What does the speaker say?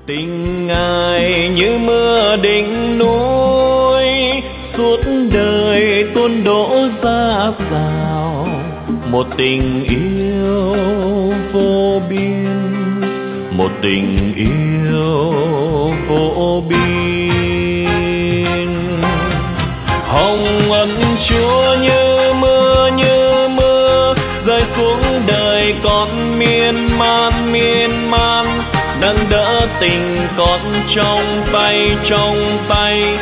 Tình Ngài như mưa đỉnh núi, suốt đời tuôn đổ dạt dào. Một tình yêu vô biên, một tình yêu vô biên. Hồng ân Chúa như mưa rơi xuống đời con miên man, nâng đỡ tình con trong tay.